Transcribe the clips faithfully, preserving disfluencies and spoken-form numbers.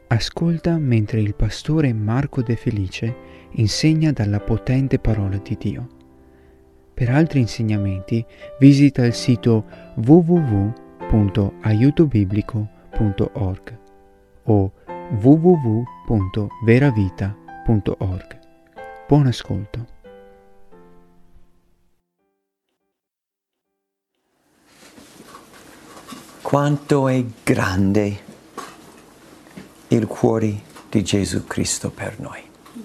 Ascolta mentre il pastore Marco De Felice insegna dalla potente parola di Dio. Per altri insegnamenti visita il sito w w w punto aiuto biblico punto org o w w w punto veravita punto org. Buon ascolto. Quanto è grande il cuore di Gesù Cristo per noi.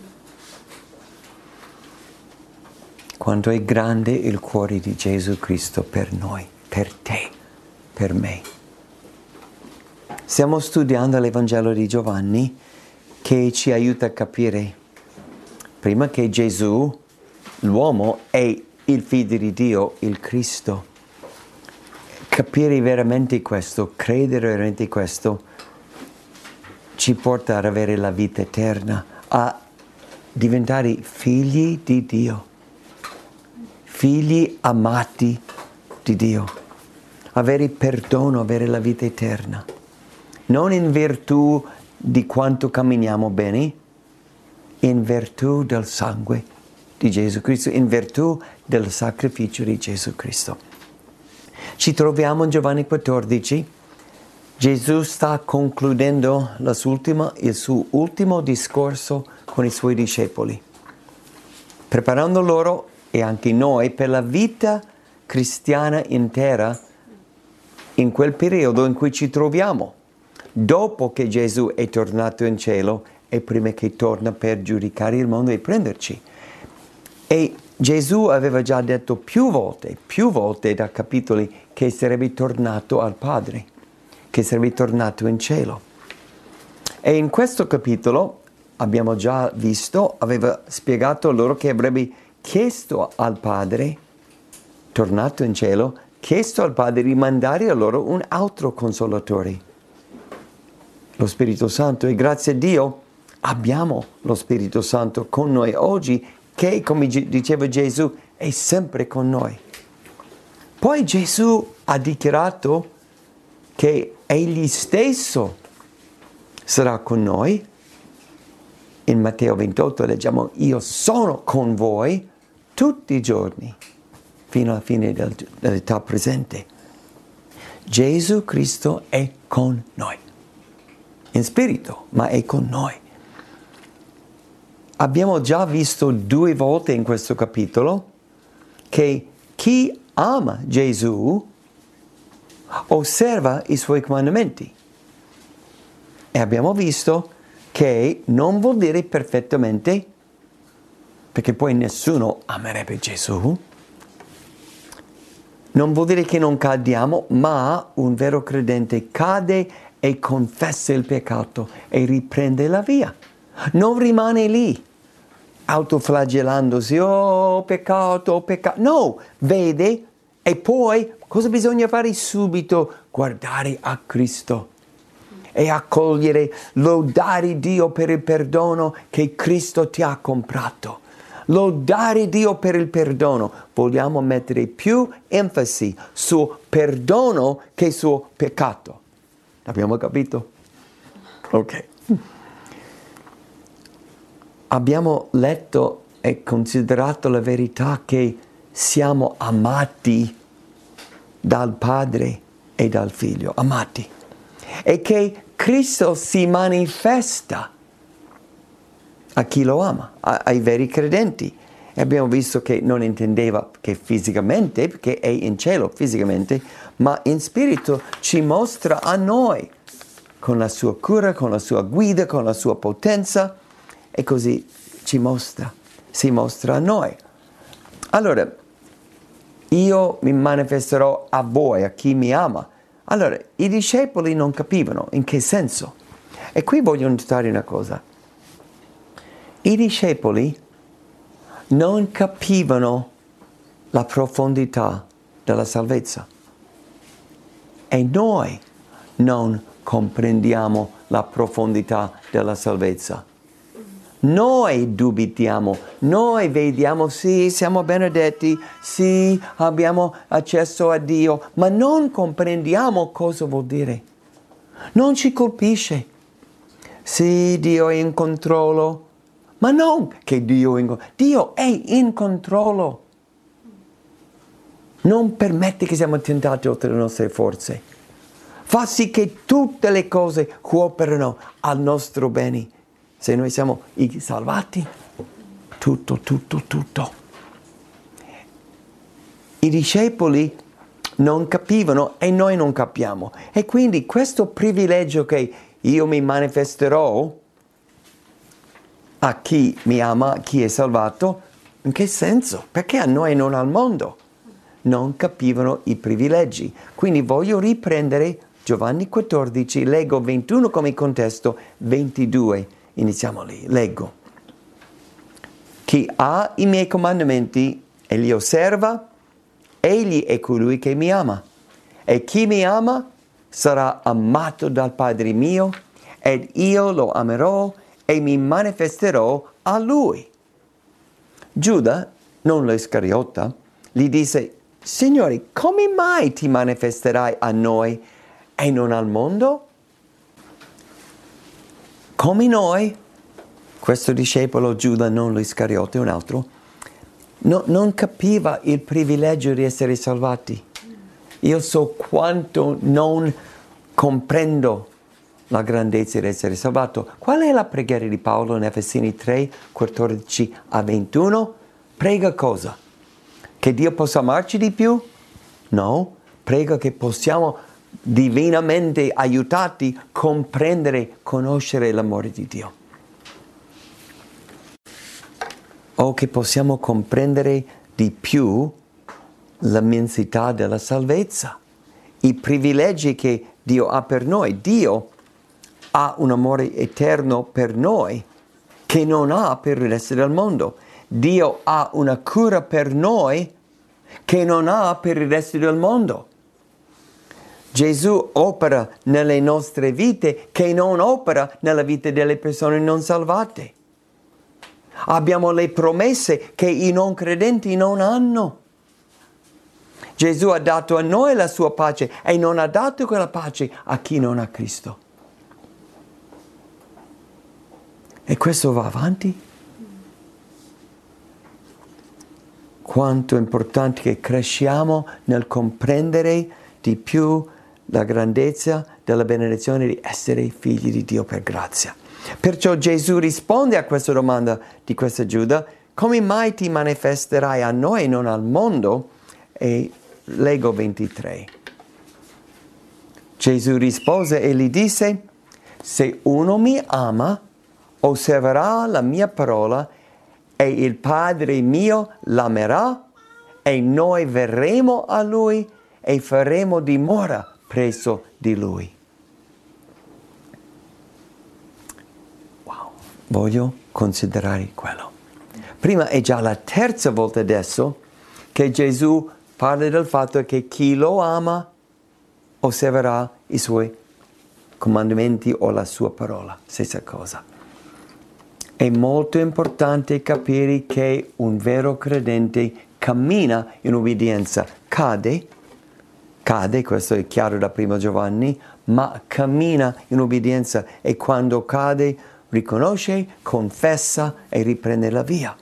Quanto è grande il cuore di Gesù Cristo per noi, per te, per me. Stiamo studiando l'Evangelo di Giovanni che ci aiuta a capire, prima, che Gesù, l'uomo, è il Figlio di Dio, il Cristo. Capire veramente questo, credere veramente questo, ci porta ad avere la vita eterna, a diventare figli di Dio, figli amati di Dio, avere perdono, avere la vita eterna. Non in virtù di quanto camminiamo bene, in virtù del sangue di Gesù Cristo, in virtù del sacrificio di Gesù Cristo. Ci troviamo in Giovanni quattordici. Gesù sta concludendo la sua ultima, il suo ultimo discorso con i suoi discepoli, preparando loro e anche noi per la vita cristiana intera in quel periodo in cui ci troviamo, dopo che Gesù è tornato in cielo e prima che torna per giudicare il mondo e prenderci. E Gesù aveva già detto più volte, più volte da capitoli, che sarebbe tornato al Padre, che sarebbe tornato in cielo. E in questo capitolo, abbiamo già visto, aveva spiegato loro che avrebbe chiesto al Padre, tornato in cielo, chiesto al Padre di mandare a loro un altro consolatore, lo Spirito Santo. E grazie a Dio abbiamo lo Spirito Santo con noi oggi, che, come diceva Gesù, è sempre con noi. Poi Gesù ha dichiarato che Egli stesso sarà con noi. In Matteo ventotto leggiamo: io sono con voi tutti i giorni, fino alla fine del, dell'età presente. Gesù Cristo è con noi, in spirito, ma è con noi. Abbiamo già visto due volte in questo capitolo che chi ama Gesù osserva i suoi comandamenti. E abbiamo visto che non vuol dire perfettamente, perché poi nessuno amerebbe Gesù. Non vuol dire che non cadiamo, ma un vero credente cade e confessa il peccato e riprende la via. Non rimane lì, autoflagellandosi, oh peccato, oh peccato. No, vede e poi cosa bisogna fare subito? Guardare a Cristo e accogliere, lodare Dio per il perdono che Cristo ti ha comprato. Lodare Dio per il perdono. Vogliamo mettere più enfasi sul perdono che sul peccato. Abbiamo capito? Ok. Abbiamo letto e considerato la verità che siamo amati dal Padre e dal Figlio, amati, e che Cristo si manifesta a chi lo ama, ai veri credenti. E abbiamo visto che non intendeva che fisicamente, perché è in cielo fisicamente, ma in spirito ci mostra a noi, con la sua cura, con la sua guida, con la sua potenza, e così ci mostra, si mostra a noi. Allora, io mi manifesterò a voi, a chi mi ama. Allora, i discepoli non capivano in che senso. E qui voglio notare una cosa. I discepoli non capivano la profondità della salvezza. E noi non comprendiamo la profondità della salvezza. Noi dubitiamo, noi vediamo, sì, siamo benedetti, sì, abbiamo accesso a Dio, ma non comprendiamo cosa vuol dire. Non ci colpisce. Sì, Dio è in controllo, ma non che Dio è in controllo. Dio è in controllo. Non permette che siamo tentati oltre le nostre forze. Fa sì che tutte le cose cooperano al nostro bene. Se noi siamo i salvati, tutto, tutto, tutto. I discepoli non capivano e noi non capiamo. E quindi questo privilegio che io mi manifesterò a chi mi ama, a chi è salvato, in che senso? Perché a noi e non al mondo? Non capivano i privilegi. Quindi voglio riprendere Giovanni quattordici, leggo ventuno come contesto, ventidue. Iniziamo lì, leggo. Chi ha i miei comandamenti e li osserva, egli è colui che mi ama. E chi mi ama sarà amato dal Padre mio, ed io lo amerò e mi manifesterò a lui. Giuda, non lo Iscariota, gli disse: Signore, come mai ti manifesterai a noi e non al mondo? Come noi, questo discepolo Giuda, non lo Iscariota, un altro, no, non capiva il privilegio di essere salvati. Io so quanto non comprendo la grandezza di essere salvato. Qual è la preghiera di Paolo in Efesini tre, quattordici a ventuno? Prega cosa? Che Dio possa amarci di più? No, prega che possiamo divinamente aiutati a comprendere, conoscere l'amore di Dio. O che possiamo comprendere di più l'immensità della salvezza, i privilegi che Dio ha per noi. Dio ha un amore eterno per noi che non ha per il resto del mondo. Dio ha una cura per noi che non ha per il resto del mondo. Gesù opera nelle nostre vite che non opera nella vita delle persone non salvate. Abbiamo le promesse che i non credenti non hanno. Gesù ha dato a noi la sua pace e non ha dato quella pace a chi non ha Cristo. E questo va avanti. Quanto è importante che cresciamo nel comprendere di più la grandezza della benedizione di essere figli di Dio per grazia. Perciò Gesù risponde a questa domanda di questa Giuda: come mai ti manifesterai a noi e non al mondo? E leggo ventitré. Gesù rispose e gli disse: se uno mi ama, osserverà la mia parola, e il Padre mio l'amerà, e noi verremo a lui e faremo dimora presso di lui. Wow, voglio considerare quello. Prima è già la terza volta adesso che Gesù parla del fatto che chi lo ama osserverà i suoi comandamenti o la sua parola, stessa cosa. È molto importante capire che un vero credente cammina in obbedienza, cade, cade, questo è chiaro da primo Giovanni, ma cammina in obbedienza e quando cade riconosce, confessa e riprende la via.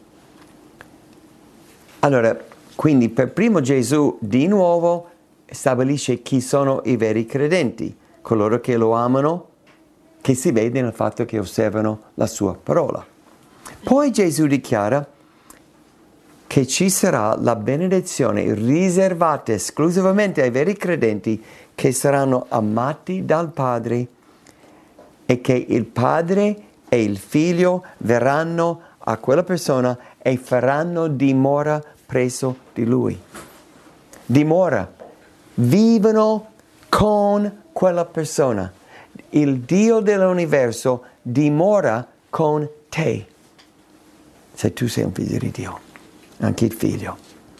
Allora, quindi per primo Gesù di nuovo stabilisce chi sono i veri credenti, coloro che lo amano, che si vede nel fatto che osservano la sua parola. Poi Gesù dichiara che ci sarà la benedizione riservata esclusivamente ai veri credenti che saranno amati dal Padre e che il Padre e il Figlio verranno a quella persona e faranno dimora presso di Lui. Dimora, vivono con quella persona. Il Dio dell'universo dimora con te. Se tu sei un figlio di Dio, anche il figlio.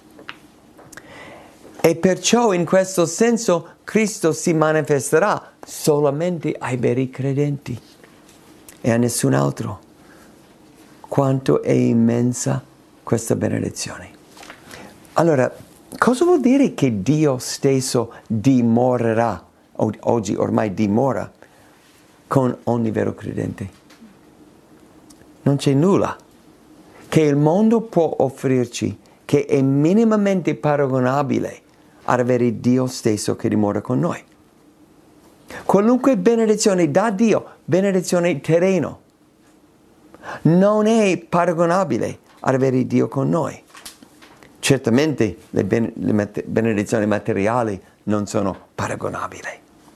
E perciò in questo senso Cristo si manifesterà solamente ai veri credenti e a nessun altro. Quanto è immensa questa benedizione. Allora, cosa vuol dire che Dio stesso dimorerà? Oggi ormai dimora. con ogni vero credente. Non c'è nulla che il mondo può offrirci che è minimamente paragonabile ad avere Dio stesso che dimora con noi. Qualunque benedizione da Dio, benedizione terreno, non è paragonabile ad avere Dio con noi. Certamente le, ben, le benedizioni materiali non sono paragonabili.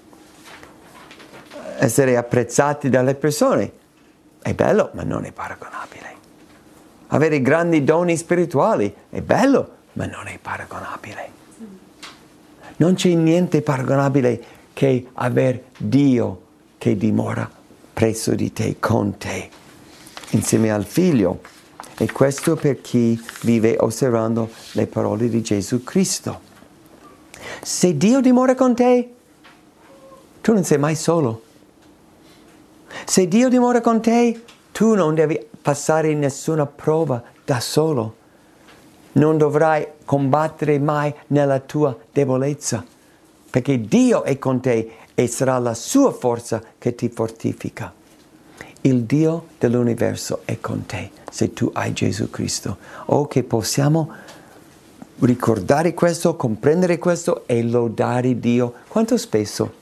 Essere apprezzati dalle persone è bello, ma non è paragonabile. Avere grandi doni spirituali è bello, ma non è paragonabile. Non c'è niente paragonabile che aver Dio che dimora presso di te, con te, insieme al Figlio. E questo per chi vive osservando le parole di Gesù Cristo. Se Dio dimora con te, tu non sei mai solo. Se Dio dimora con te, tu non devi passare nessuna prova da solo. Non dovrai combattere mai nella tua debolezza, perché Dio è con te e sarà la sua forza che ti fortifica. Il Dio dell'universo è con te se tu hai Gesù Cristo. O che possiamo ricordare questo, comprendere questo e lodare Dio. Quanto spesso?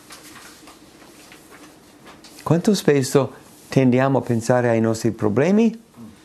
Quanto spesso tendiamo a pensare ai nostri problemi?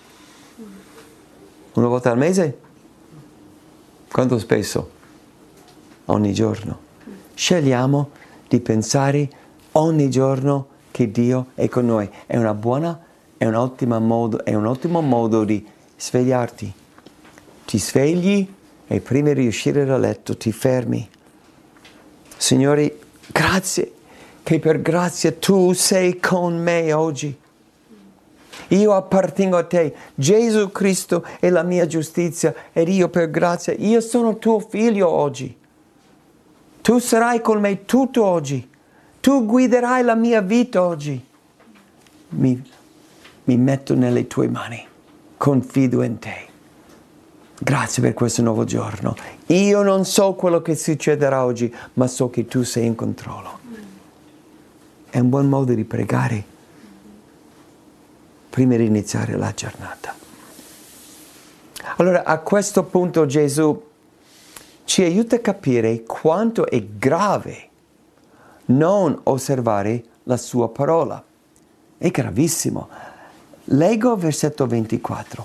Una volta al mese? Quanto spesso? Ogni giorno. Scegliamo di pensare ogni giorno che Dio è con noi. È una buona, è un ottimo modo, è un ottimo modo di svegliarti. Ti svegli e prima di uscire dal letto ti fermi. Signore, grazie che per grazia tu sei con me oggi. Io appartengo a te. Gesù Cristo è la mia giustizia ed io per grazia, io sono tuo figlio oggi. Tu sarai con me tutto oggi. Tu guiderai la mia vita oggi. Mi, mi metto nelle tue mani. Confido in te. Grazie per questo nuovo giorno. Io non so quello che succederà oggi, ma so che tu sei in controllo. È un buon modo di pregare prima di iniziare la giornata. Allora, a questo punto Gesù ci aiuta a capire quanto è grave non osservare la sua parola. È gravissimo. Leggo versetto ventiquattro.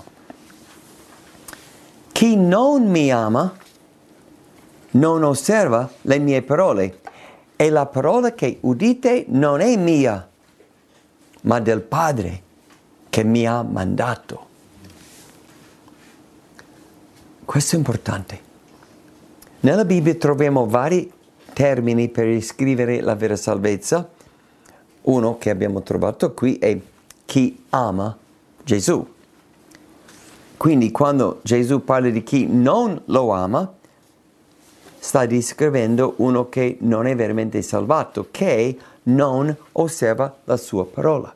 Chi non mi ama non osserva le mie parole, e la parola che udite non è mia, ma del Padre che mi ha mandato. Questo è importante. Nella Bibbia troviamo vari termini per descrivere la vera salvezza. Uno che abbiamo trovato qui è chi ama Gesù. Quindi quando Gesù parla di chi non lo ama, sta descrivendo uno che non è veramente salvato, che non osserva la sua parola.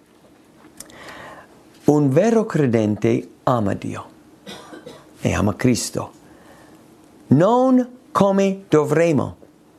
Un vero credente ama Dio e ama Cristo, non come dovremmo.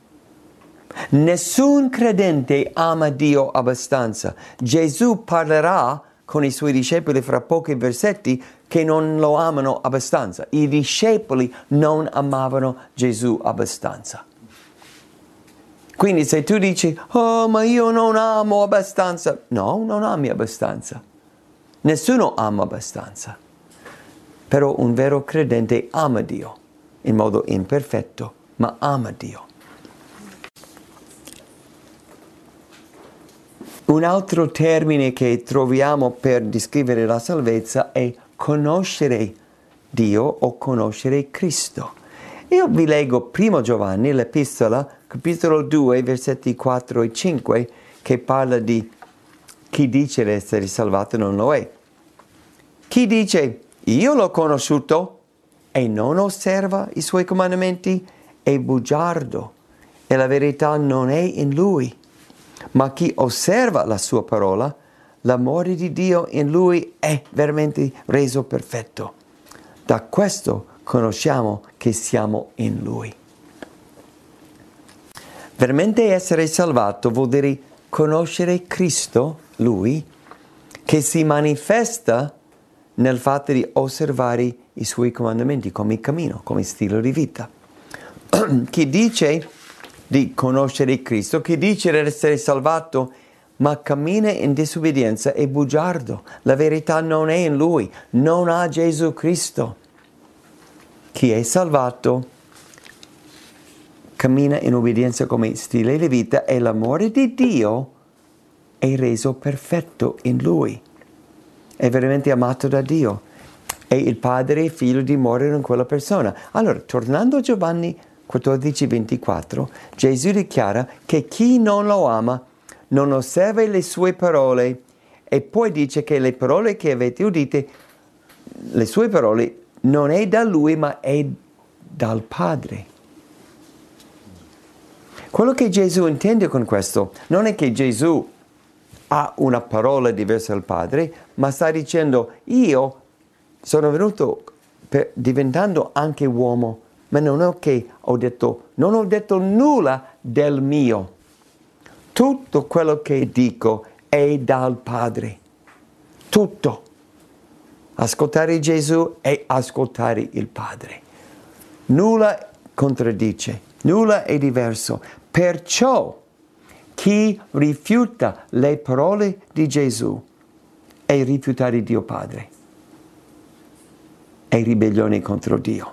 Nessun credente ama Dio abbastanza. Gesù parlerà con i suoi discepoli fra pochi versetti che non lo amano abbastanza. I discepoli non amavano Gesù abbastanza. Quindi se tu dici, oh ma io non amo abbastanza, no, non ami abbastanza. Nessuno ama abbastanza. Però un vero credente ama Dio, in modo imperfetto, ma ama Dio. Un altro termine che troviamo per descrivere la salvezza è conoscere Dio o conoscere Cristo. Io vi leggo primo Giovanni, l'epistola, capitolo due, versetti quattro e cinque, che parla di chi dice di essere salvato non lo è. Chi dice, io l'ho conosciuto e non osserva i suoi comandamenti, è bugiardo e la verità non è in lui. Ma chi osserva la sua parola, l'amore di Dio in lui è veramente reso perfetto. Da questo conosciamo che siamo in lui. Veramente essere salvato vuol dire conoscere Cristo, Lui, che si manifesta nel fatto di osservare i Suoi comandamenti come cammino, come stile di vita. Chi dice di conoscere Cristo, chi dice di essere salvato, ma cammina in disobbedienza è bugiardo. La verità non è in Lui, non ha Gesù Cristo. Chi è salvato cammina in obbedienza come stile di vita e l'amore di Dio è reso perfetto in Lui. È veramente amato da Dio. E il Padre e il Figlio dimorano in quella persona. Allora, tornando a Giovanni quattordici ventiquattro, Gesù dichiara che chi non lo ama non osserva le sue parole, e poi dice che le parole che avete udite, le sue parole, non è da Lui ma è dal Padre. Quello che Gesù intende con questo non è che Gesù ha una parola diversa dal Padre, ma sta dicendo: io sono venuto per, diventando anche uomo, ma non è che ho detto, non ho detto nulla del mio. Tutto quello che dico è dal Padre. Tutto. Ascoltare Gesù è ascoltare il Padre. Nulla contraddice, nulla è diverso. Perciò chi rifiuta le parole di Gesù è rifiutare Dio Padre. È ribellione contro Dio.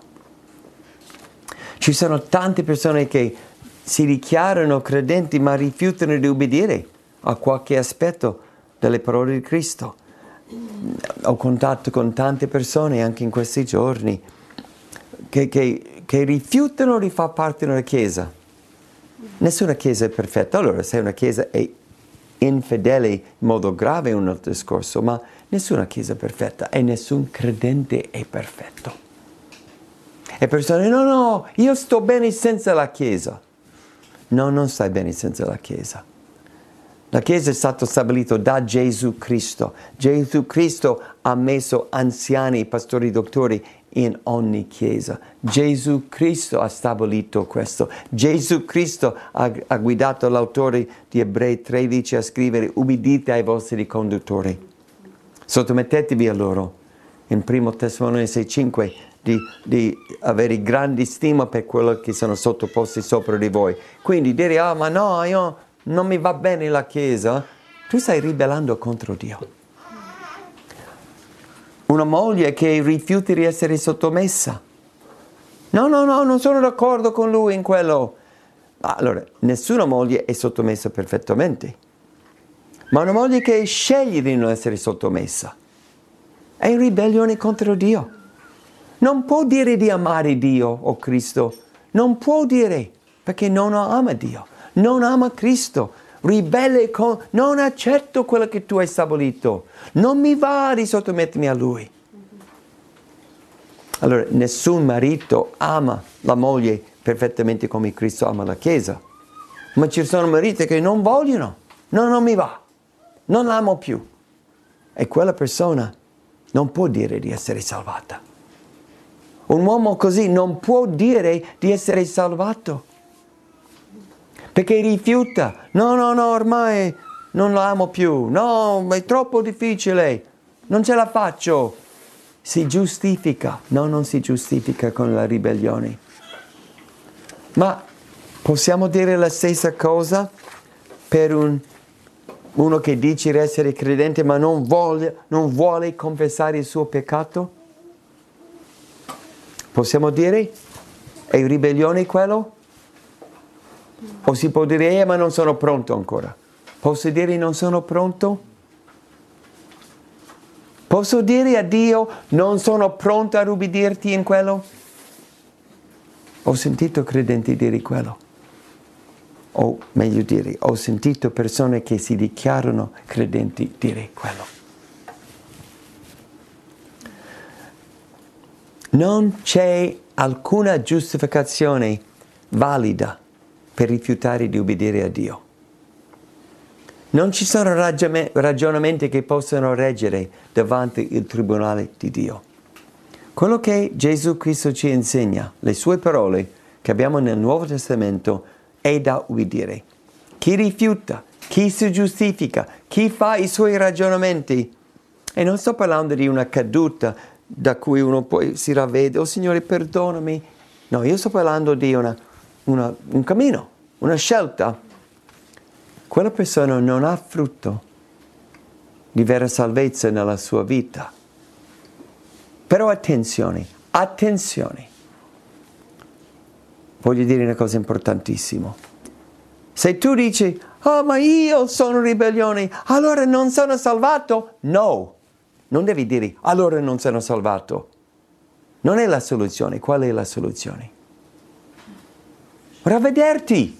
Ci sono tante persone che si dichiarano credenti ma rifiutano di obbedire a qualche aspetto delle parole di Cristo. Ho contatto con tante persone anche in questi giorni che, che, che rifiutano di far parte della Chiesa. Nessuna Chiesa è perfetta. Allora, se una Chiesa è infedele in modo grave è un altro discorso, ma nessuna Chiesa è perfetta e nessun credente è perfetto. E persone, no, no, io sto bene senza la Chiesa. No, non stai bene senza la Chiesa. La Chiesa è stata stabilita da Gesù Cristo. Gesù Cristo ha messo anziani, pastori, dottori in ogni Chiesa. Gesù Cristo ha stabilito questo. Gesù Cristo ha, ha guidato l'autore di Ebrei tredici a scrivere: ubbidite ai vostri conduttori. Sottomettetevi a loro. In primo Tessalonica cinque di, di avere grande stima per quello che sono sottoposti sopra di voi. Quindi dire: ah, ma no, io non mi va bene la Chiesa, tu stai ribellando contro Dio. Una moglie che rifiuti di essere sottomessa. No, no, no, non sono d'accordo con lui in quello. Allora, nessuna moglie è sottomessa perfettamente. Ma una moglie che sceglie di non essere sottomessa è in ribellione contro Dio. Non può dire di amare Dio o Cristo. Non può dire, perché non ama Dio. Non ama Cristo, ribelle con, non accetto quello che tu hai stabilito, non mi va di sottomettermi a Lui. Allora, nessun marito ama la moglie perfettamente come Cristo ama la Chiesa, ma ci sono mariti che non vogliono, no, non mi va, non l'amo più. E quella persona non può dire di essere salvata. Un uomo così non può dire di essere salvato. Perché rifiuta, no, no, no, ormai non la amo più, no, è troppo difficile, non ce la faccio. Si giustifica, no, non si giustifica con la ribellione. Ma possiamo dire la stessa cosa per un, uno che dice di essere credente ma non vuole, non vuole confessare il suo peccato? Possiamo dire, è ribellione quello? O si può dire, eh, ma non sono pronto ancora. Posso dire non sono pronto? Posso dire a Dio, non sono pronto a ubbidirti in quello? Ho sentito credenti dire quello. O meglio dire, ho sentito persone che si dichiarano credenti dire quello. Non c'è alcuna giustificazione valida per rifiutare di obbedire a Dio. Non ci sono ragionamenti che possano reggere davanti il tribunale di Dio. Quello che Gesù Cristo ci insegna, le sue parole che abbiamo nel Nuovo Testamento, è da ubbidire. Chi rifiuta, chi si giustifica, chi fa i suoi ragionamenti. E non sto parlando di una caduta da cui uno poi si ravvede, oh Signore perdonami. No, io sto parlando di una, una, un cammino, una scelta. Quella persona non ha frutto di vera salvezza nella sua vita. Però attenzione, attenzione. Voglio dire una cosa importantissima. Se tu dici, oh ma io sono ribellione, allora non sono salvato. No, non devi dire, allora non sono salvato. Non è la soluzione. Qual è la soluzione? Ravvederti.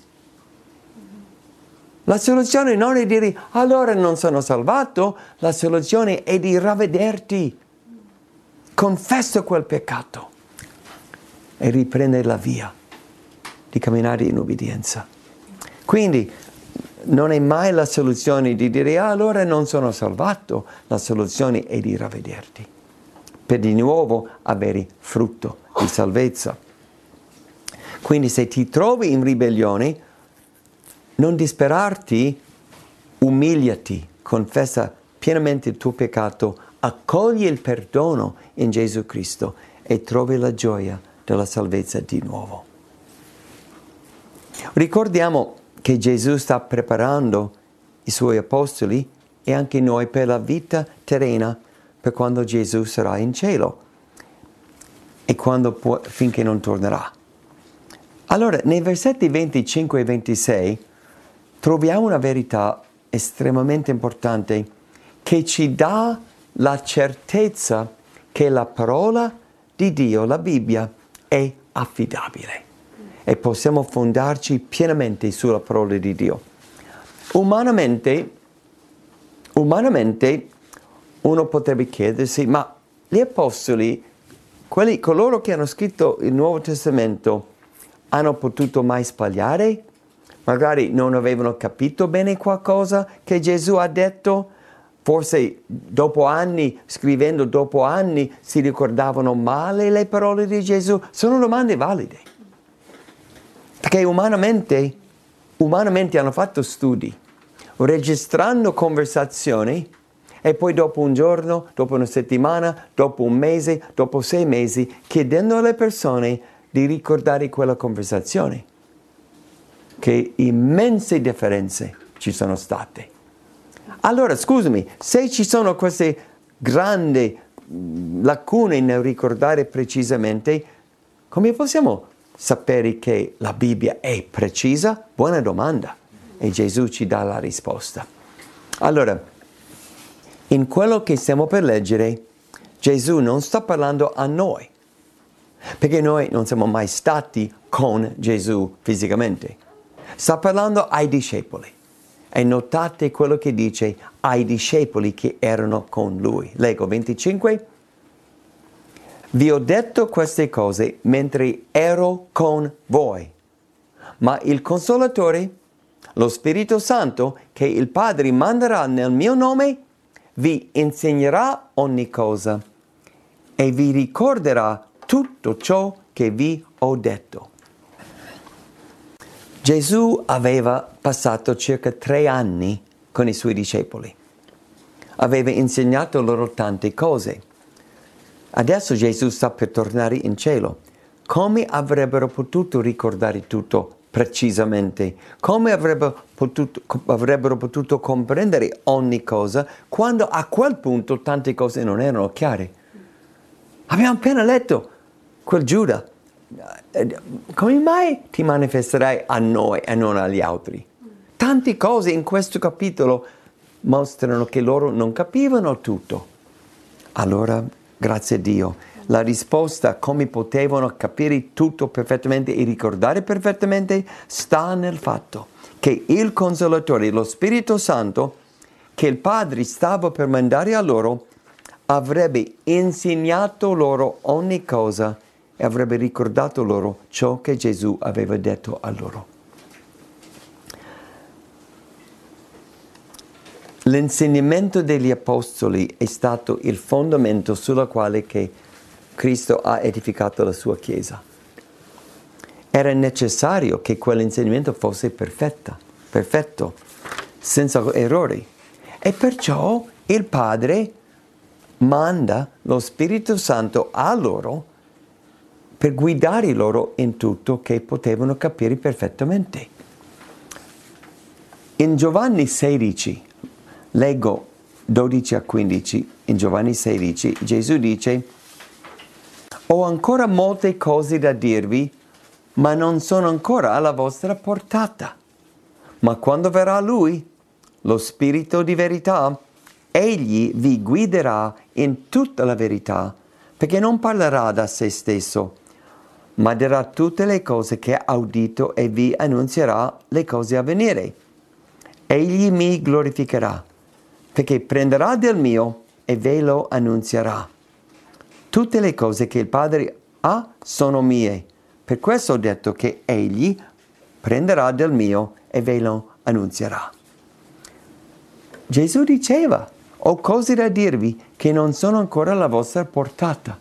La soluzione non è dire, allora non sono salvato. La soluzione è di ravvederti. Confessa quel peccato e riprendere la via di camminare in ubbidienza. Quindi non è mai la soluzione di dire ah, allora non sono salvato, la soluzione è di ravvederti per di nuovo avere frutto di salvezza. Quindi se ti trovi in ribellione, non disperarti, umiliati, confessa pienamente il tuo peccato, accogli il perdono in Gesù Cristo e trovi la gioia della salvezza di nuovo. Ricordiamo che Gesù sta preparando i suoi apostoli e anche noi per la vita terrena per quando Gesù sarà in cielo e quando può, finché non tornerà. Allora, nei versetti venticinque e ventisei troviamo una verità estremamente importante che ci dà la certezza che la parola di Dio, la Bibbia, è affidabile e possiamo fondarci pienamente sulla parola di Dio. Umanamente, umanamente uno potrebbe chiedersi, ma gli apostoli, quelli, coloro che hanno scritto il Nuovo Testamento, hanno potuto mai sbagliare? Magari non avevano capito bene qualcosa che Gesù ha detto? Forse dopo anni, scrivendo dopo anni, si ricordavano male le parole di Gesù? Sono domande valide. Perché umanamente, umanamente hanno fatto studi, registrando conversazioni, e poi dopo un giorno, dopo una settimana, dopo un mese, dopo sei mesi, chiedendo alle persone di ricordare quella conversazione. Che immense differenze ci sono state. Allora, scusami, se ci sono queste grandi lacune nel ricordare precisamente, come possiamo sapere che la Bibbia è precisa? Buona domanda. E Gesù ci dà la risposta. Allora, in quello che stiamo per leggere, Gesù non sta parlando a noi, perché noi non siamo mai stati con Gesù fisicamente. Sta parlando ai discepoli. E notate quello che dice ai discepoli che erano con lui. Leggo venticinque. Vi ho detto queste cose mentre ero con voi, ma il Consolatore, lo Spirito Santo, che il Padre manderà nel mio nome, vi insegnerà ogni cosa e vi ricorderà tutto ciò che vi ho detto. Gesù aveva passato circa tre anni con i suoi discepoli. Aveva insegnato loro tante cose. Adesso Gesù sta per tornare in cielo. Come avrebbero potuto ricordare tutto precisamente? Come avrebbero potuto, avrebbero potuto comprendere ogni cosa quando a quel punto tante cose non erano chiare? Abbiamo appena letto quel Giuda. Come mai ti manifesterai a noi e non agli altri? Tante cose in questo capitolo mostrano che loro non capivano tutto. Allora, grazie a Dio, la risposta come potevano capire tutto perfettamente e ricordare perfettamente sta nel fatto che il Consolatore, lo Spirito Santo, che il Padre stava per mandare a loro, avrebbe insegnato loro ogni cosa e avrebbe ricordato loro ciò che Gesù aveva detto a loro. L'insegnamento degli Apostoli è stato il fondamento sulla quale che Cristo ha edificato la sua Chiesa. Era necessario che quell'insegnamento fosse perfetta, perfetto, senza errori. E perciò il Padre manda lo Spirito Santo a loro per guidare loro in tutto che potevano capire perfettamente. In Giovanni sedici, leggo dodici a quindici, in Giovanni sedici, Gesù dice: ho ancora molte cose da dirvi, ma non sono ancora alla vostra portata. Ma quando verrà Lui, lo Spirito di verità, Egli vi guiderà in tutta la verità, perché non parlerà da se stesso, ma dirà tutte le cose che ha udito e vi annunzierà le cose a venire. Egli mi glorificherà, perché prenderà del mio e ve lo annunzierà. Tutte le cose che il Padre ha sono mie. Per questo ho detto che Egli prenderà del mio e ve lo annunzierà. Gesù diceva: ho cose da dirvi che non sono ancora alla vostra portata.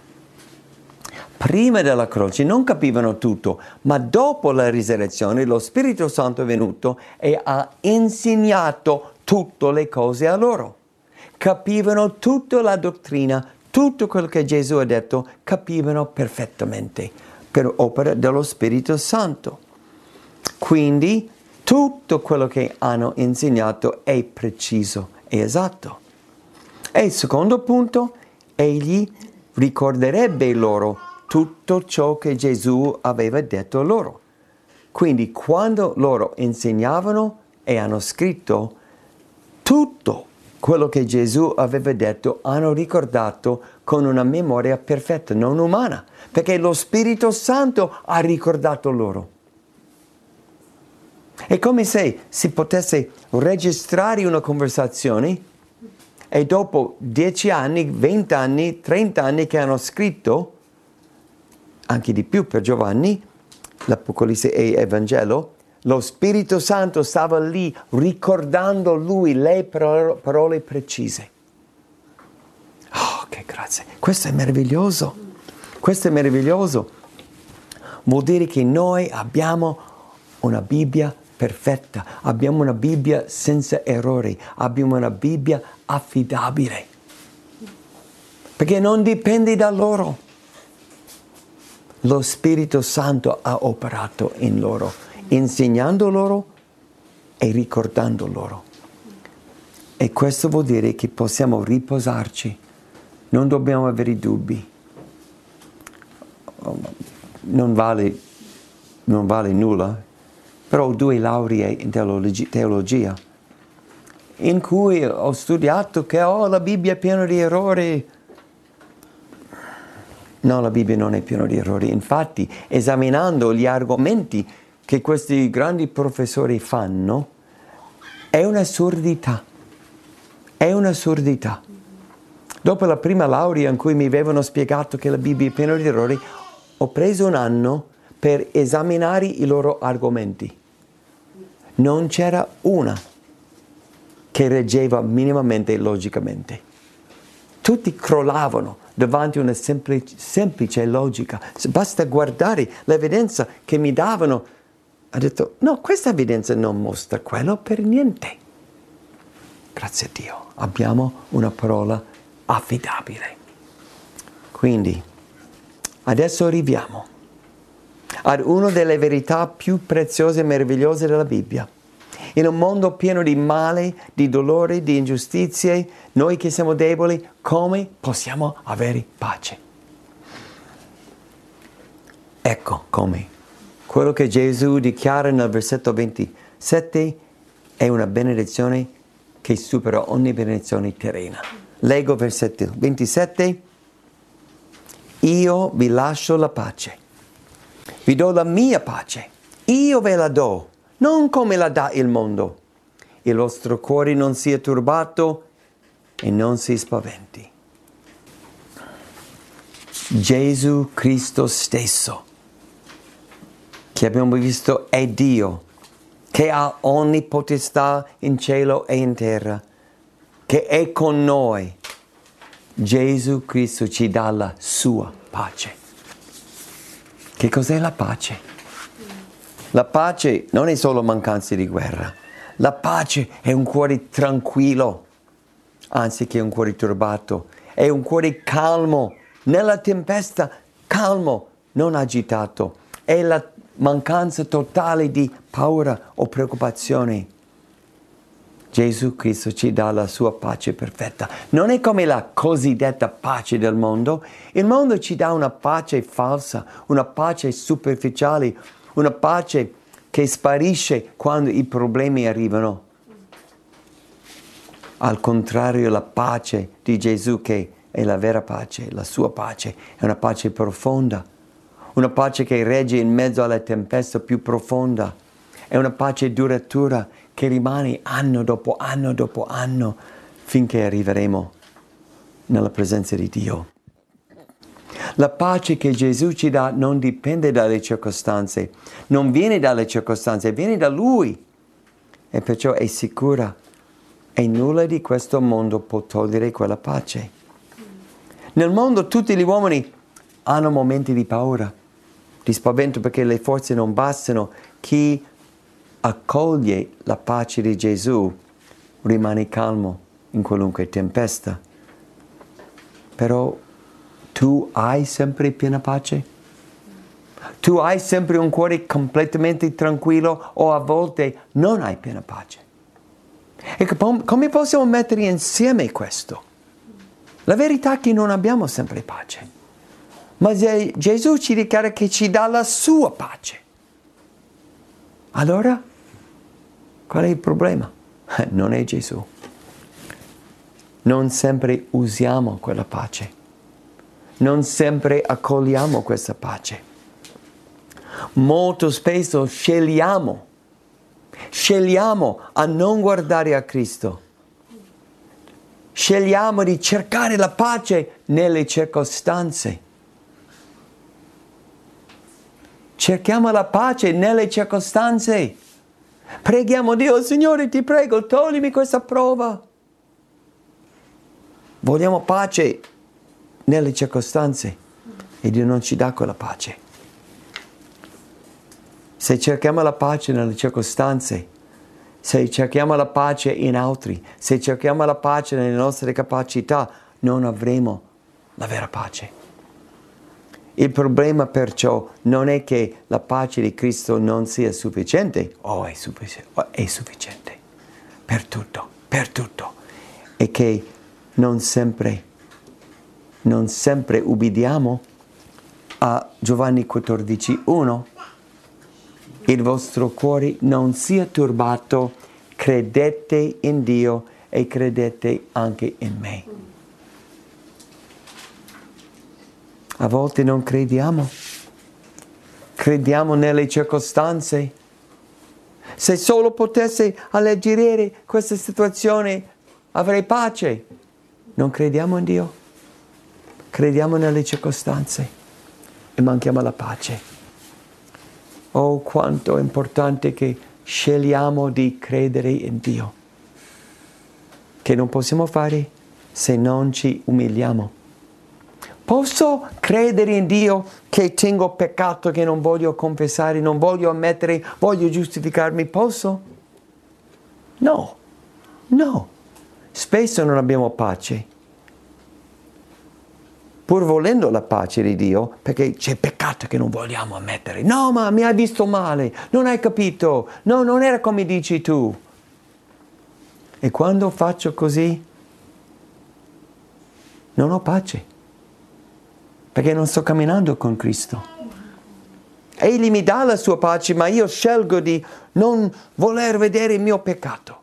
Prima della croce non capivano tutto, ma dopo la risurrezione lo Spirito Santo è venuto e ha insegnato tutte le cose a loro. Capivano tutta la dottrina, tutto quello che Gesù ha detto, capivano perfettamente per opera dello Spirito Santo. Quindi tutto quello che hanno insegnato è preciso e esatto. E il secondo punto, egli ricorderebbe loro tutto ciò che Gesù aveva detto loro. Quindi quando loro insegnavano e hanno scritto, tutto quello che Gesù aveva detto hanno ricordato con una memoria perfetta, non umana, perché lo Spirito Santo ha ricordato loro. È come se si potesse registrare una conversazione e dopo dieci anni, venti anni, trenta anni che hanno scritto, anche di più per Giovanni, l'Apocalisse e Evangelo, lo Spirito Santo stava lì ricordando lui le parole precise. Oh, che grazia! Questo è meraviglioso. Questo è meraviglioso. Vuol dire che noi abbiamo una Bibbia perfetta, abbiamo una Bibbia senza errori, abbiamo una Bibbia affidabile. Perché non dipende da loro. Lo Spirito Santo ha operato in loro, insegnando loro e ricordando loro. E questo vuol dire che possiamo riposarci, non dobbiamo avere dubbi. Non vale, non vale nulla, però ho due lauree in teologia, in cui ho studiato che oh, la Bibbia è piena di errori. No, la Bibbia non è piena di errori. Infatti, esaminando gli argomenti che questi grandi professori fanno, è un'assurdità. È un'assurdità. Dopo la prima laurea in cui mi avevano spiegato che la Bibbia è piena di errori, ho preso un anno per esaminare i loro argomenti. Non c'era una che reggeva minimamente logicamente. Tutti crollavano davanti a una semplice, semplice logica. Basta guardare l'evidenza che mi davano. Ho detto, no, questa evidenza non mostra quello per niente. Grazie a Dio, abbiamo una parola affidabile. Quindi, adesso arriviamo ad una delle verità più preziose e meravigliose della Bibbia. In un mondo pieno di male, di dolore, di ingiustizie, noi che siamo deboli, come possiamo avere pace? Ecco come. Quello che Gesù dichiara nel versetto ventisette è una benedizione che supera ogni benedizione terrena. Leggo versetto ventisette. Io vi lascio la pace. Vi do la mia pace. Io ve la do. Non come la dà il mondo. Il vostro cuore non sia turbato e non si spaventi. Gesù Cristo stesso, che abbiamo visto è Dio, che ha ogni potestà in cielo e in terra, che è con noi. Gesù Cristo ci dà la sua pace. Che cos'è la pace? La pace non è solo mancanza di guerra. La pace è un cuore tranquillo, anziché un cuore turbato. È un cuore calmo, nella tempesta, calmo, non agitato. È la mancanza totale di paura o preoccupazione. Gesù Cristo ci dà la sua pace perfetta. Non è come la cosiddetta pace del mondo. Il mondo ci dà una pace falsa, una pace superficiale, una pace che sparisce quando i problemi arrivano. Al contrario, la pace di Gesù, che è la vera pace, la sua pace, è una pace profonda, una pace che regge in mezzo alla tempesta più profonda, è una pace duratura che rimane anno dopo anno dopo anno finché arriveremo nella presenza di Dio. La pace che Gesù ci dà non dipende dalle circostanze, non viene dalle circostanze, viene da Lui e perciò è sicura e nulla di questo mondo può togliere quella pace. Nel mondo tutti gli uomini hanno momenti di paura, di spavento perché le forze non bastano. Chi accoglie la pace di Gesù rimane calmo in qualunque tempesta. Però tu hai sempre piena pace? Tu hai sempre un cuore completamente tranquillo o a volte non hai piena pace? E come possiamo mettere insieme questo? La verità è che non abbiamo sempre pace. Ma Gesù ci dichiara che ci dà la sua pace. Allora, qual è il problema? Non è Gesù. Non sempre usiamo quella pace. Non sempre accogliamo questa pace. Molto spesso scegliamo, scegliamo a non guardare a Cristo. Scegliamo di cercare la pace nelle circostanze. Cerchiamo la pace nelle circostanze. Preghiamo Dio, Signore, ti prego, toglimi questa prova. Vogliamo pace nelle circostanze e Dio non ci dà quella pace. Se cerchiamo la pace nelle circostanze, se cerchiamo la pace in altri, se cerchiamo la pace nelle nostre capacità, non avremo la vera pace. Il problema perciò non è che la pace di Cristo non sia sufficiente, o oh, è, suffic- oh, è sufficiente per tutto, per tutto, è che non sempre, non sempre ubbidiamo a Giovanni quattordici uno. Il vostro cuore non sia turbato, credete in Dio e credete anche in me. A volte non crediamo, crediamo nelle circostanze. Se solo potessi alleggerire questa situazione avrei pace. Non crediamo in Dio, crediamo nelle circostanze e manchiamo la pace. Oh, quanto è importante che scegliamo di credere in Dio, che non possiamo fare se non ci umiliamo. Posso credere in Dio che tengo peccato, che non voglio confessare, non voglio ammettere, voglio giustificarmi? Posso? No, no. Spesso non abbiamo pace, pur volendo la pace di Dio, perché c'è peccato che non vogliamo ammettere. No, ma mi hai visto male, non hai capito, no, non era come dici tu. E quando faccio così, non ho pace. Perché non sto camminando con Cristo. Egli mi dà la sua pace, ma io scelgo di non voler vedere il mio peccato.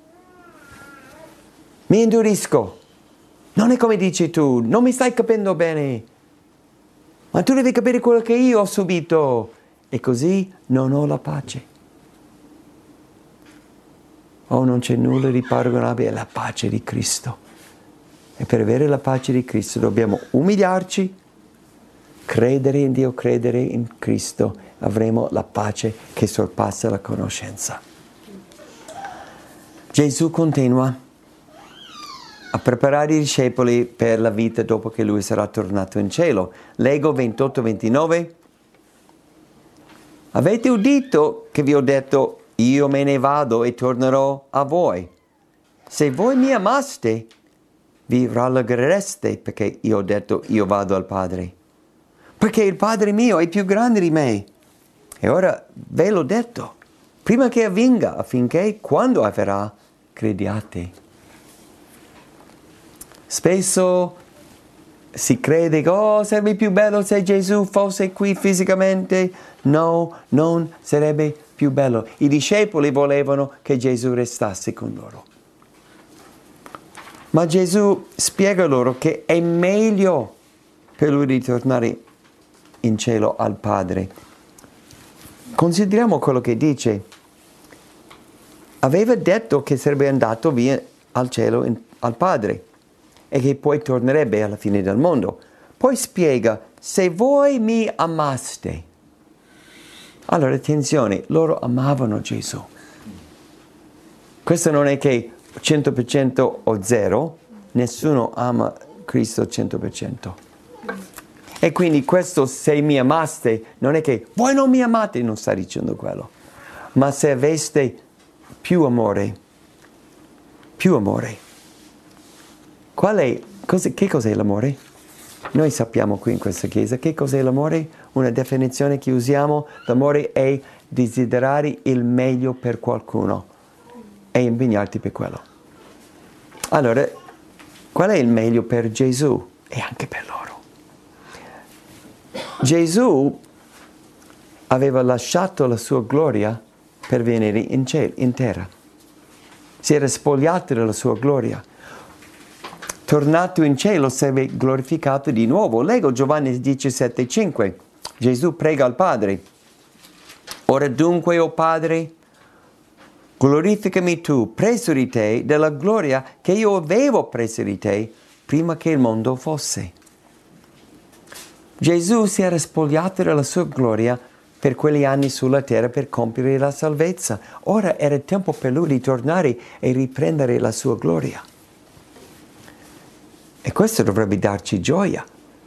Mi indurisco. Non è come dici tu, non mi stai capendo bene. Ma tu devi capire quello che io ho subito. E così non ho la pace. Oh, non c'è nulla di paragonabile alla pace di Cristo. E per avere la pace di Cristo dobbiamo umiliarci, credere in Dio, credere in Cristo, avremo la pace che sorpassa la conoscenza. Gesù continua a preparare i discepoli per la vita dopo che Lui sarà tornato in cielo. Leggo ventotto ventinove. Avete udito che vi ho detto, io me ne vado e tornerò a voi. Se voi mi amaste, vi rallegrereste perché io ho detto io vado al Padre. Perché il Padre mio è più grande di me. E ora ve l'ho detto, prima che avvenga, affinché quando avverrà, crediate. Spesso si crede che oh, sarebbe più bello se Gesù fosse qui fisicamente. No, non sarebbe più bello. I discepoli volevano che Gesù restasse con loro. Ma Gesù spiega loro che è meglio per lui ritornare in cielo al Padre. Consideriamo quello che dice. Aveva detto che sarebbe andato via al cielo in, al Padre e che poi tornerebbe alla fine del mondo. Poi spiega, se voi mi amaste. Allora, attenzione, loro amavano Gesù. Questo non è che cento per cento o zero, nessuno ama Cristo cento per cento. E quindi questo se mi amaste, non è che voi non mi amate, non sta dicendo quello. Ma se aveste più amore, più amore. Qual è, cos- che cos'è l'amore? Noi sappiamo qui in questa chiesa che cos'è l'amore? Una definizione che usiamo, l'amore è desiderare il meglio per qualcuno e impegnarti per quello. Allora, qual è il meglio per Gesù e anche per loro? Gesù aveva lasciato la sua gloria per venire in, cielo, in terra. Si era spogliato della sua gloria. Tornato in cielo, si è glorificato di nuovo. Leggo Giovanni diciassette cinque. Gesù prega al Padre. Ora dunque, o Padre, glorificami tu presso di te della gloria che io avevo presso di te prima che il mondo fosse. Gesù si era spogliato della sua gloria per quegli anni sulla terra per compiere la salvezza. Ora era tempo per lui di tornare e riprendere la sua gloria. E questo dovrebbe darci gioia.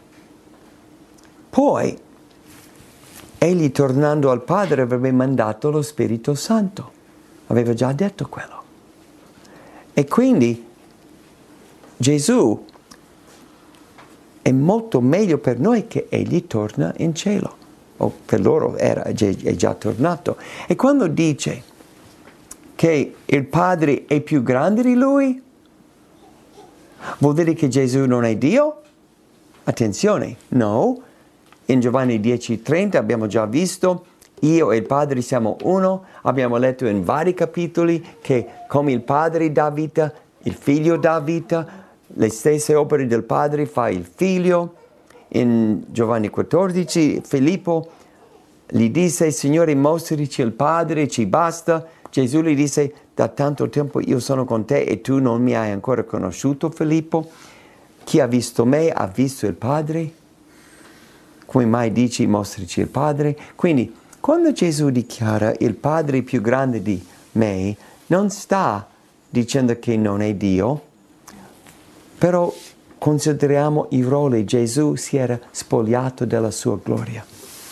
Poi, egli tornando al Padre avrebbe mandato lo Spirito Santo. Aveva già detto quello. E quindi Gesù è molto meglio per noi che egli torna in cielo. O per loro era, è già tornato. E quando dice che il Padre è più grande di lui, vuol dire che Gesù non è Dio? Attenzione, no. In Giovanni dieci trenta abbiamo già visto, io e il Padre siamo uno. Abbiamo letto in vari capitoli che come il Padre dà vita, il Figlio dà vita, le stesse opere del Padre fa il Figlio. In Giovanni quattordici, Filippo gli disse, Signore, mostrici il Padre, ci basta. Gesù gli disse, da tanto tempo io sono con te e tu non mi hai ancora conosciuto, Filippo. Chi ha visto me ha visto il Padre. Come mai dici, mostrici il Padre? Quindi, quando Gesù dichiara il Padre più grande di me, non sta dicendo che non è Dio, però consideriamo i ruoli. Gesù si era spogliato della sua gloria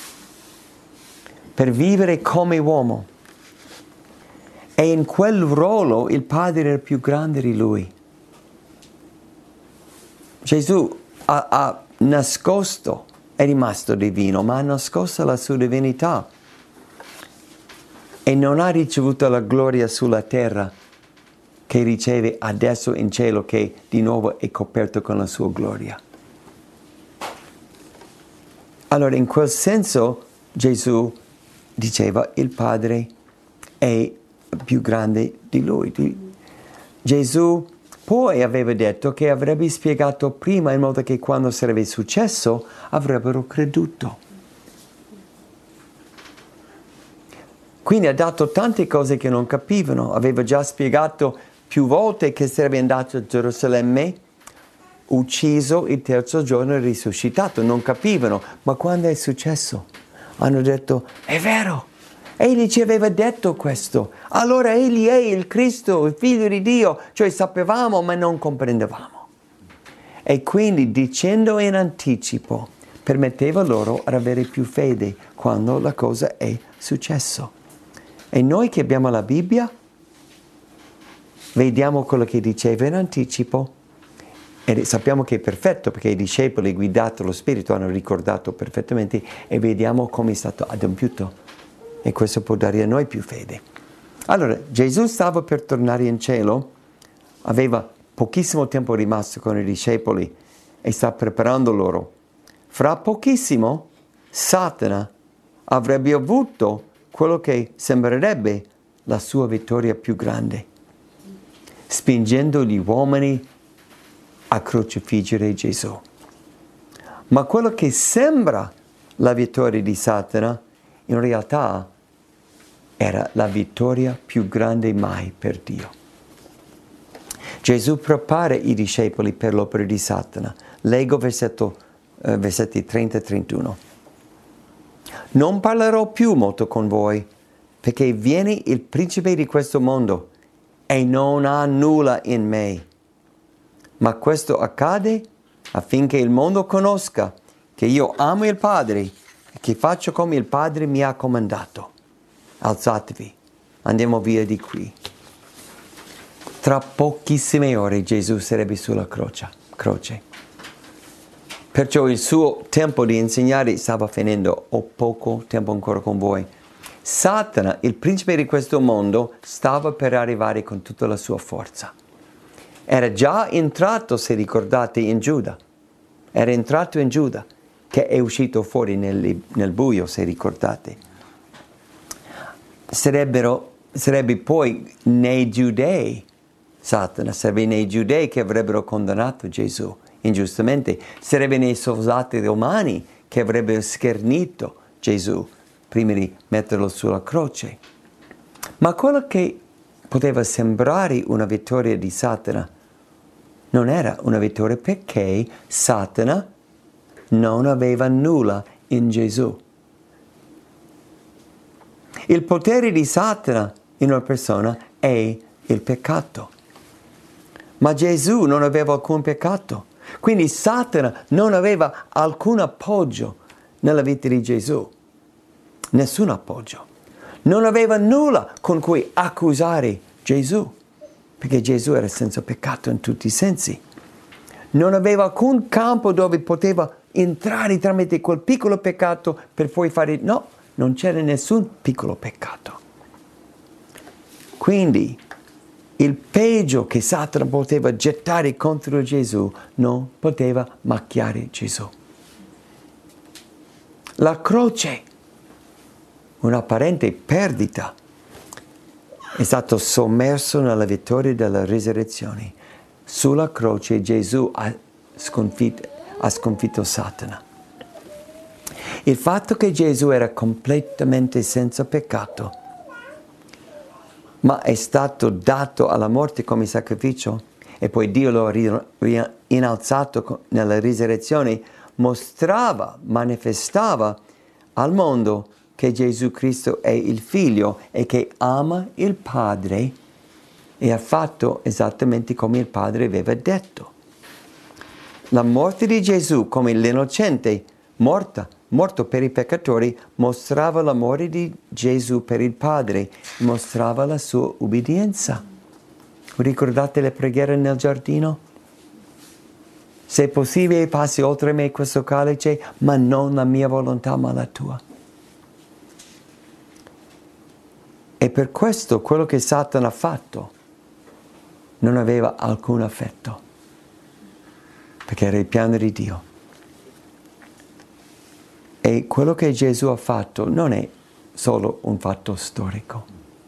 per vivere come uomo. E in quel ruolo il Padre era più grande di lui. Gesù ha, ha nascosto, è rimasto divino, ma ha nascosto la sua divinità. E non ha ricevuto la gloria sulla terra che riceve adesso in cielo, che di nuovo è coperto con la sua gloria. Allora, in quel senso, Gesù diceva il Padre è più grande di lui. Gesù poi aveva detto che avrebbe spiegato prima in modo che quando sarebbe successo avrebbero creduto. Quindi ha dato tante cose che non capivano. Aveva già spiegato più volte che sarebbe andato a Gerusalemme, ucciso il terzo giorno e risuscitato. Non capivano, ma quando è successo hanno detto, è vero, egli ci aveva detto questo, allora egli è il Cristo, il Figlio di Dio, cioè sapevamo ma non comprendevamo. E quindi dicendo in anticipo permetteva loro ad avere più fede quando la cosa è successo. E noi che abbiamo la Bibbia, vediamo quello che diceva in anticipo e sappiamo che è perfetto perché i discepoli guidati dallo Spirito hanno ricordato perfettamente e vediamo come è stato adempiuto e questo può dare a noi più fede. Allora, Gesù stava per tornare in cielo, aveva pochissimo tempo rimasto con i discepoli e sta preparando loro. Fra pochissimo Satana avrebbe avuto quello che sembrerebbe la sua vittoria più grande, spingendo gli uomini a crocifiggere Gesù. Ma quello che sembra la vittoria di Satana, in realtà era la vittoria più grande mai per Dio. Gesù prepara i discepoli per l'opera di Satana. Leggo versetto, eh, versetti trenta e trentuno. Non parlerò più molto con voi, perché viene il principe di questo mondo e non ha nulla in me. Ma questo accade affinché il mondo conosca che io amo il Padre e che faccio come il Padre mi ha comandato. Alzatevi, andiamo via di qui. Tra pochissime ore Gesù sarebbe sulla croce. croce. Perciò il suo tempo di insegnare stava finendo. Ho poco tempo ancora con voi. Satana, il principe di questo mondo, stava per arrivare con tutta la sua forza. Era già entrato, se ricordate, in Giuda. Era entrato in Giuda, che è uscito fuori nel, nel buio, se ricordate. Sarebbero, sarebbe poi nei giudei, Satana, sarebbe nei giudei che avrebbero condannato Gesù ingiustamente, sarebbe nei soldati romani che avrebbero schernito Gesù prima di metterlo sulla croce. Ma quello che poteva sembrare una vittoria di Satana non era una vittoria perché Satana non aveva nulla in Gesù. Il potere di Satana in una persona è il peccato. Ma Gesù non aveva alcun peccato. Quindi Satana non aveva alcun appoggio nella vita di Gesù. Nessun appoggio. Non aveva nulla con cui accusare Gesù, perché Gesù era senza peccato in tutti i sensi. Non aveva alcun campo dove poteva entrare tramite quel piccolo peccato per poi fare... No, non c'era nessun piccolo peccato. Quindi il peggio che Satana poteva gettare contro Gesù non poteva macchiare Gesù. La croce, un'apparente perdita, è stato sommerso nella vittoria della risurrezione. Sulla croce Gesù ha sconfitto, ha sconfitto Satana. Il fatto che Gesù era completamente senza peccato, ma è stato dato alla morte come sacrificio e poi Dio lo ha innalzato nella risurrezione, mostrava, manifestava al mondo che Gesù Cristo è il Figlio e che ama il Padre e ha fatto esattamente come il Padre aveva detto. La morte di Gesù come l'innocente morta, morto per i peccatori, mostrava l'amore di Gesù per il Padre, mostrava la sua ubbidienza. Ricordate le preghiere nel giardino? Se è possibile passi oltre me questo calice, ma non la mia volontà ma la tua. E per questo quello che Satana ha fatto non aveva alcun affetto, perché era il piano di Dio. E quello che Gesù ha fatto non è solo un fatto storico,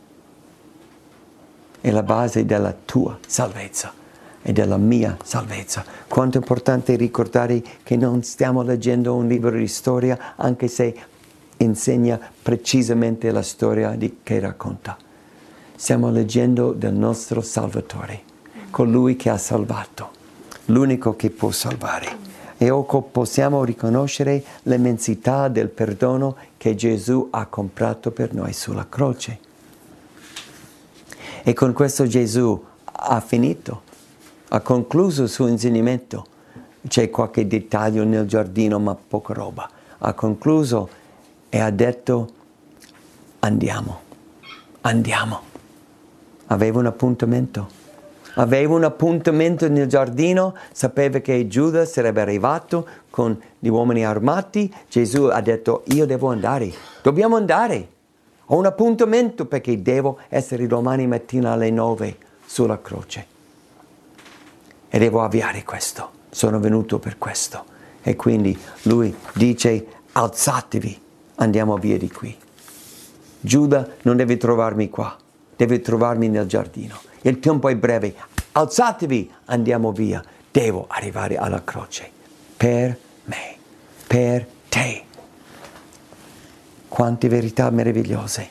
è la base della tua salvezza e della mia salvezza. Quanto è importante ricordare che non stiamo leggendo un libro di storia, anche se insegna precisamente la storia di, che racconta. Stiamo leggendo del nostro Salvatore, colui che ha salvato, l'unico che può salvare. E ecco possiamo riconoscere l'immensità del perdono che Gesù ha comprato per noi sulla croce. E con questo Gesù ha finito, ha concluso il suo insegnamento. C'è qualche dettaglio nel giardino, ma poca roba. Ha concluso e ha detto: andiamo, andiamo. Aveva un appuntamento. Aveva un appuntamento nel giardino, sapeva che Giuda sarebbe arrivato con gli uomini armati. Gesù ha detto, io devo andare, dobbiamo andare. Ho un appuntamento perché devo essere domani mattina alle nove sulla croce. E devo avviare questo. Sono venuto per questo. E quindi lui dice, alzatevi, andiamo via di qui. Giuda non deve trovarmi qua, deve trovarmi nel giardino. Il tempo è breve, alzatevi, andiamo via. Devo arrivare alla croce. Per me, per te. Quante verità meravigliose.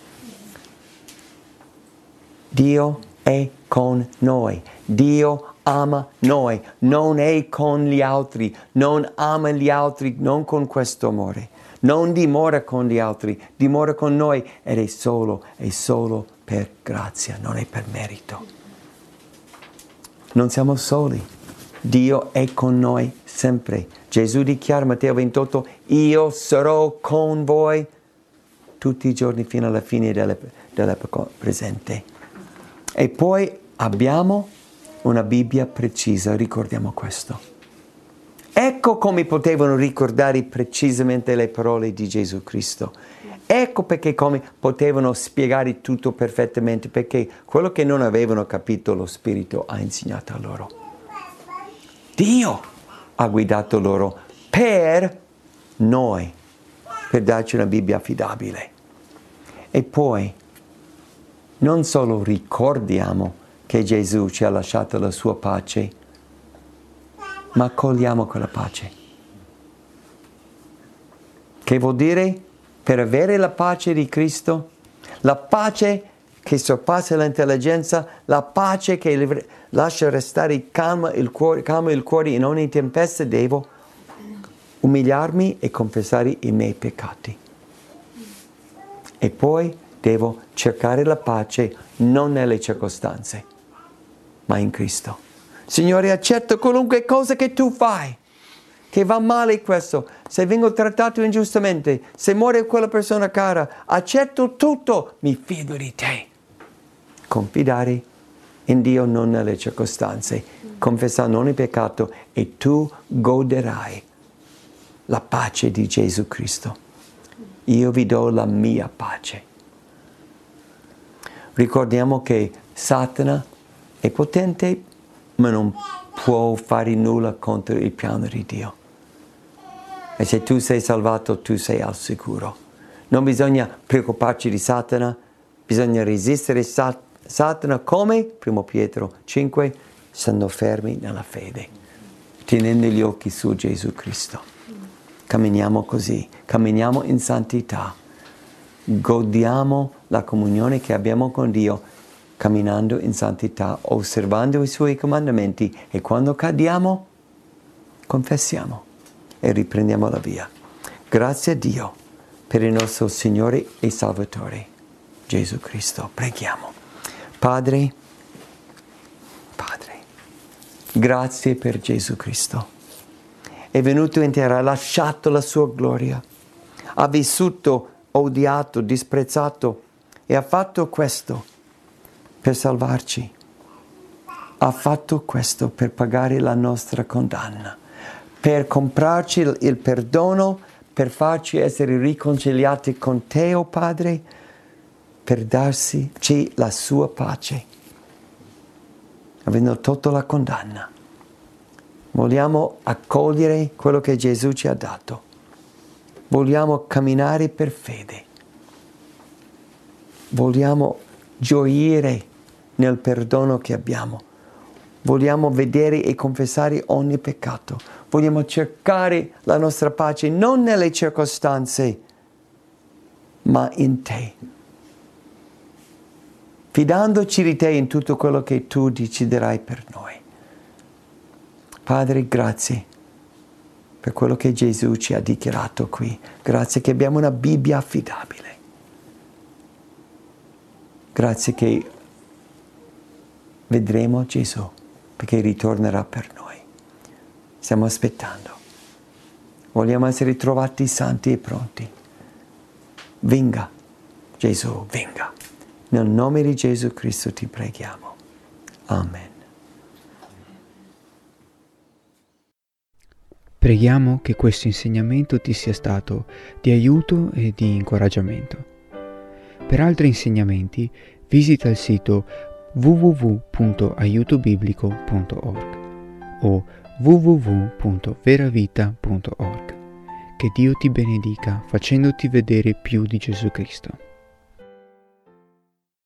Dio è con noi. Dio ama noi, non è con gli altri, non ama gli altri, non con questo amore. Non dimora con gli altri, dimora con noi ed è solo, è solo per grazia, non è per merito. Non siamo soli. Dio è con noi sempre. Gesù dichiara, Matteo ventotto, io sarò con voi tutti i giorni fino alla fine dell'epoca presente. E poi abbiamo una Bibbia precisa, ricordiamo questo. Ecco come potevano ricordare precisamente le parole di Gesù Cristo. Ecco perché come potevano spiegare tutto perfettamente, perché quello che non avevano capito lo Spirito ha insegnato a loro. Dio ha guidato loro per noi, per darci una Bibbia affidabile. E poi non solo ricordiamo che Gesù ci ha lasciato la sua pace, ma accogliamo quella pace. Che vuol dire? Per avere la pace di Cristo, la pace che sorpassa l'intelligenza, la pace che lascia restare calmo il cuore, calmo il cuore in ogni tempesta, devo umiliarmi e confessare i miei peccati. E poi devo cercare la pace non nelle circostanze, ma in Cristo. Signore, accetto qualunque cosa che tu fai, che va male questo, se vengo trattato ingiustamente, se muore quella persona cara, accetto tutto, mi fido di te. Confidare in Dio non nelle circostanze, confessare ogni peccato e tu goderai la pace di Gesù Cristo. Io vi do la mia pace. Ricordiamo che Satana è potente, ma non può fare nulla contro il piano di Dio. E se tu sei salvato, tu sei al sicuro. Non bisogna preoccuparci di Satana, bisogna resistere Sat- Satana come? Primo Pietro cinque, stando fermi nella fede, tenendo gli occhi su Gesù Cristo. Camminiamo così, camminiamo in santità, godiamo la comunione che abbiamo con Dio, camminando in santità, osservando i Suoi comandamenti e quando cadiamo, confessiamo e riprendiamo la via. Grazie a Dio per il nostro Signore e Salvatore, Gesù Cristo. Preghiamo. Padre, Padre, grazie per Gesù Cristo. È venuto in terra, ha lasciato la sua gloria, ha vissuto odiato, disprezzato e ha fatto questo per salvarci. Ha fatto questo per pagare la nostra condanna, per comprarci il, il perdono, per farci essere riconciliati con te, o oh Padre, per darci la sua pace, avendo tolto la condanna. Vogliamo accogliere quello che Gesù ci ha dato. Vogliamo camminare per fede. Vogliamo gioire nel perdono che abbiamo. Vogliamo vedere e confessare ogni peccato. Vogliamo cercare la nostra pace non nelle circostanze, ma in te. Fidandoci di te in tutto quello che tu deciderai per noi. Padre, grazie per quello che Gesù ci ha dichiarato qui. Grazie che abbiamo una Bibbia affidabile. Grazie che vedremo Gesù, perché ritornerà per noi. Stiamo aspettando. Vogliamo essere trovati santi e pronti. Venga, Gesù, venga. Nel nome di Gesù Cristo ti preghiamo. Amen. Preghiamo che questo insegnamento ti sia stato di aiuto e di incoraggiamento. Per altri insegnamenti visita il sito w w w punto aiuto biblico punto org o w w w punto veravita punto org. Che Dio ti benedica facendoti vedere più di Gesù Cristo.